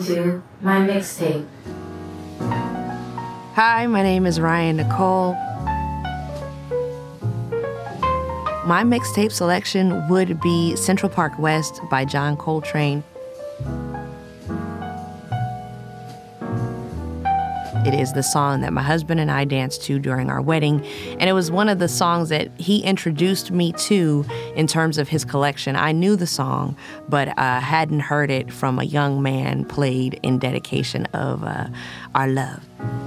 to my mixtape. Hi, my name is Ryan Nicole. My mixtape selection would be Central Park West by John Coltrane. It is the song that my husband and I danced to during our wedding, and it was one of the songs that he introduced me to in terms of his collection. I knew the song, but I hadn't heard it from a young man played in dedication of our love.